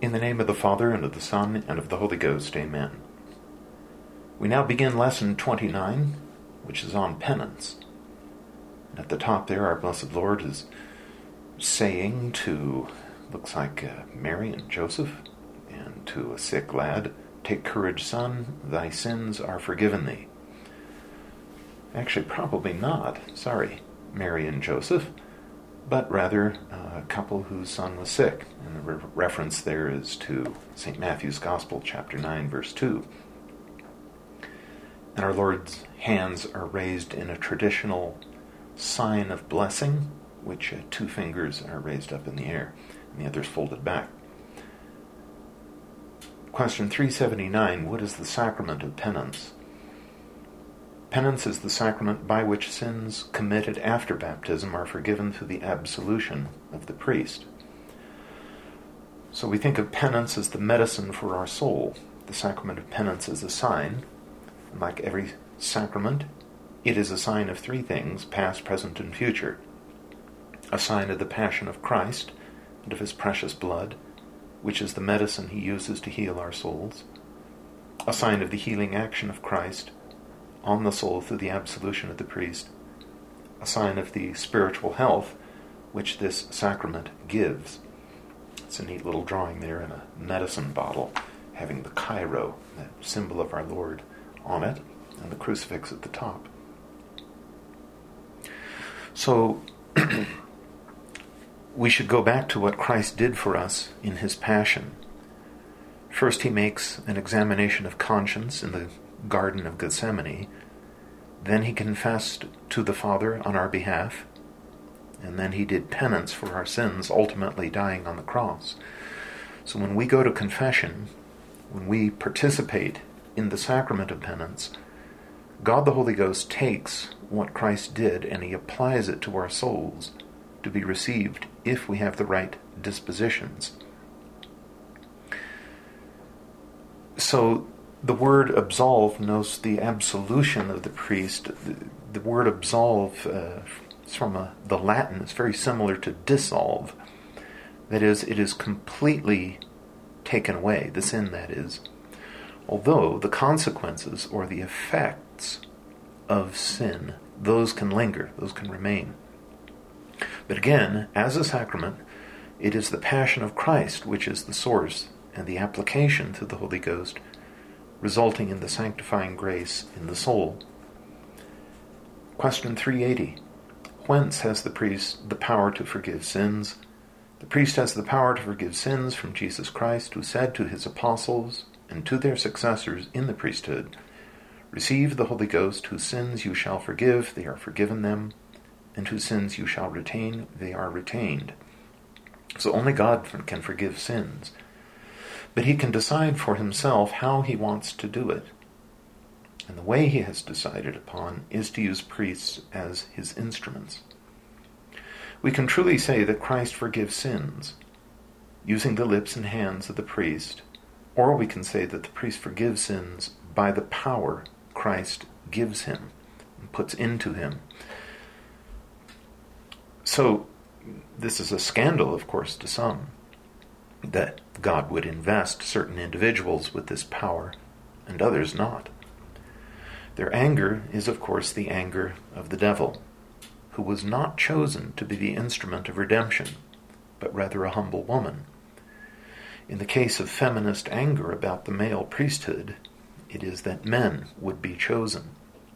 In the name of the Father, and of the Son, and of the Holy Ghost, amen. We now begin lesson 29, which is on penance. And at the top there, our blessed Lord is saying to, looks like Mary and Joseph, and to a sick lad, "Take courage, son, thy sins are forgiven thee." Actually, probably not, Mary and Joseph, but rather a couple whose son was sick. And the reference there is to St. Matthew's Gospel, chapter 9, verse 2. And our Lord's hands are raised in a traditional sign of blessing, which two fingers are raised up in the air, and the others folded back. Question 379, what is the sacrament of penance? Penance is the sacrament by which sins committed after baptism are forgiven through the absolution of the priest. So we think of penance as the medicine for our soul. The sacrament of penance is a sign. And like every sacrament, it is a sign of three things, past, present, and future. A sign of the passion of Christ and of his precious blood, which is the medicine he uses to heal our souls. A sign of the healing action of Christ on the soul through the absolution of the priest, a sign of the spiritual health which this sacrament gives. It's a neat little drawing there in a medicine bottle having the Chi-Rho, the symbol of our Lord, on it, and the crucifix at the top. So we should go back to what Christ did for us in his passion. First, he makes an examination of conscience in the Garden of Gethsemane. Then he confessed to the Father on our behalf. And then he did penance for our sins, ultimately dying on the cross. So when we go to confession, when we participate in the sacrament of penance, God the Holy Ghost takes what Christ did and he applies it to our souls to be received if we have the right dispositions. So the word absolve knows the absolution of the priest. The word absolve is from the Latin. It's very similar to dissolve. That is, it is completely taken away, the sin that is. Although the consequences or the effects of sin, those can linger, those can remain. But again, as a sacrament, it is the passion of Christ which is the source and the application through the Holy Ghost, resulting in the sanctifying grace in the soul. Question 380. Whence has the priest the power to forgive sins? The priest has the power to forgive sins from Jesus Christ, who said to his apostles and to their successors in the priesthood, "Receive the Holy Ghost, whose sins you shall forgive, they are forgiven them, and whose sins you shall retain, they are retained." So only God can forgive sins. But he can decide for himself how he wants to do it. And the way he has decided upon is to use priests as his instruments. We can truly say that Christ forgives sins using the lips and hands of the priest, or we can say that the priest forgives sins by the power Christ gives him and puts into him. So this is a scandal, of course, to some, that God would invest certain individuals with this power and others not. Their anger is, of course, the anger of the devil, who was not chosen to be the instrument of redemption, but rather a humble woman. In the case of feminist anger about the male priesthood, it is that men would be chosen.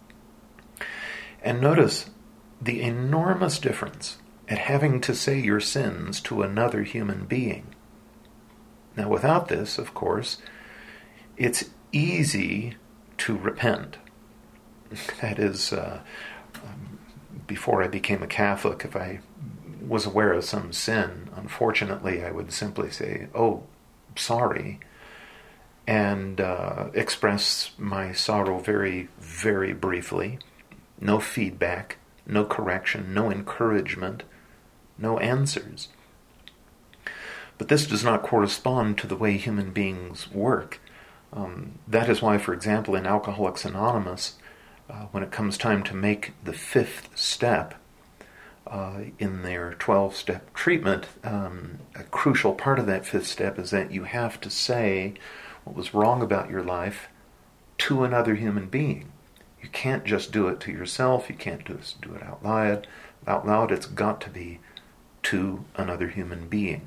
And notice the enormous difference at having to say your sins to another human being. Now, without this, of course, it's easy to repent. That is, before I became a Catholic, if I was aware of some sin, unfortunately, I would simply say, "Oh, sorry," and express my sorrow very, very briefly. No feedback, no correction, no encouragement, no answers. But this does not correspond to the way human beings work. That is why, for example, in Alcoholics Anonymous, when it comes time to make the fifth step, in their 12-step treatment, a crucial part of that 5th step is that you have to say what was wrong about your life to another human being. You can't just do it to yourself. You can't just do it out loud. Out loud, it's got to be to another human being.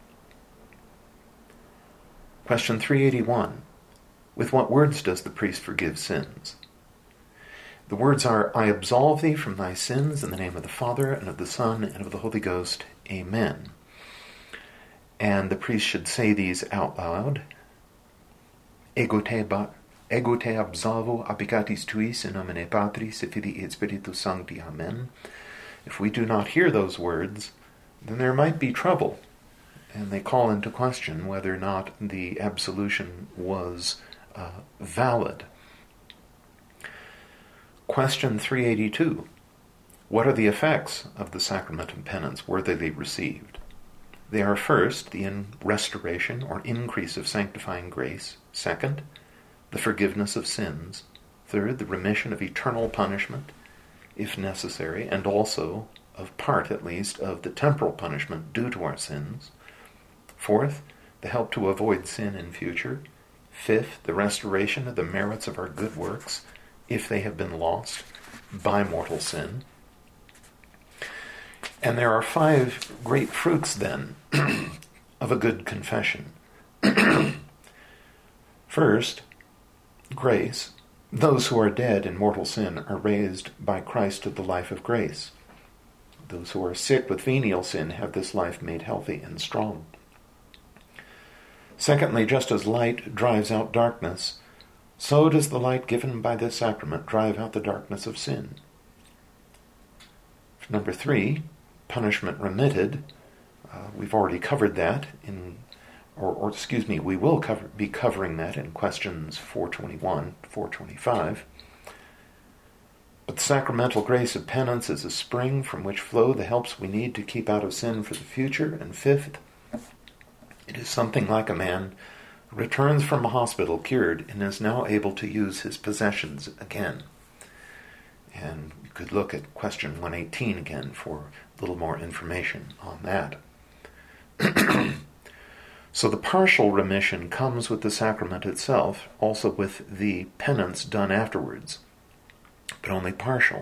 Question 381. With what words does the priest forgive sins? The words are, I absolve thee from thy sins in the name of the Father, and of the Son, and of the Holy Ghost. Amen. And the priest should say these out loud. Ego te absolvo a peccatis tuis in nomine Patris et Filii et Spiritus Sancti. Amen. If we do not hear those words, then there might be trouble, and they call into question whether or not the absolution was valid. Question 382. What are the effects of the sacrament of penance worthily received? They are, first, the restoration or increase of sanctifying grace. Second, the forgiveness of sins. Third, the remission of eternal punishment, if necessary, and also of part, at least, of the temporal punishment due to our sins. Fourth, the help to avoid sin in future. Fifth, the restoration of the merits of our good works, if they have been lost by mortal sin. And there are 5 great fruits, then, of a good confession. First, grace. Those who are dead in mortal sin are raised by Christ to the life of grace. Those who are sick with venial sin have this life made healthy and strong. Secondly, just as light drives out darkness, so does the light given by this sacrament drive out the darkness of sin. Number 3, punishment remitted. We've already covered that we will be covering that in questions 421, 425. But the sacramental grace of penance is a spring from which flow the helps we need to keep out of sin for the future. And fifth, it is something like a man who returns from a hospital cured and is now able to use his possessions again. And you could look at question 118 again for a little more information on that. So the partial remission comes with the sacrament itself, also with the penance done afterwards, but only partial.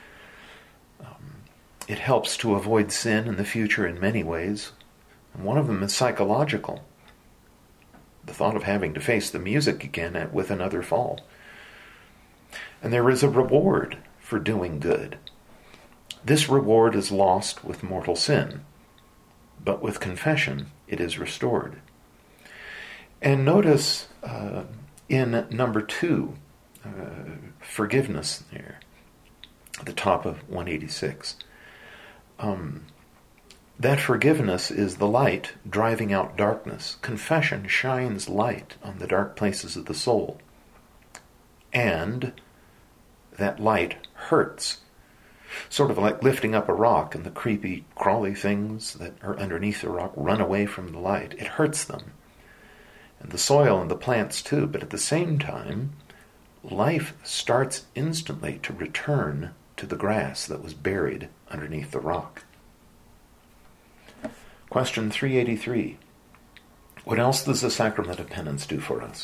It helps to avoid sin in the future in many ways, and one of them is psychological. The thought of having to face the music again with another fall. And there is a reward for doing good. This reward is lost with mortal sin, but with confession it is restored. And notice in number 2, forgiveness there, at the top of 186. That forgiveness is the light driving out darkness. Confession shines light on the dark places of the soul. And that light hurts. Sort of like lifting up a rock and the creepy, crawly things that are underneath the rock run away from the light. It hurts them. And the soil and the plants too. But at the same time, life starts instantly to return to the grass that was buried underneath the rock. Question 383. What else does the sacrament of penance do for us?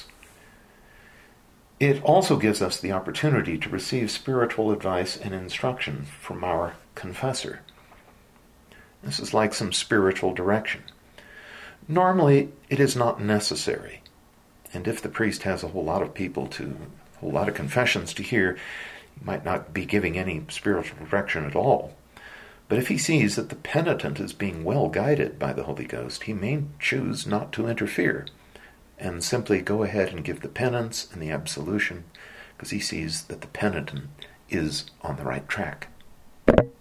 It also gives us the opportunity to receive spiritual advice and instruction from our confessor. This is like some spiritual direction. Normally, it is not necessary. And if the priest has a whole lot of confessions to hear, he might not be giving any spiritual direction at all. But if he sees that the penitent is being well guided by the Holy Ghost, he may choose not to interfere and simply go ahead and give the penance and the absolution because he sees that the penitent is on the right track.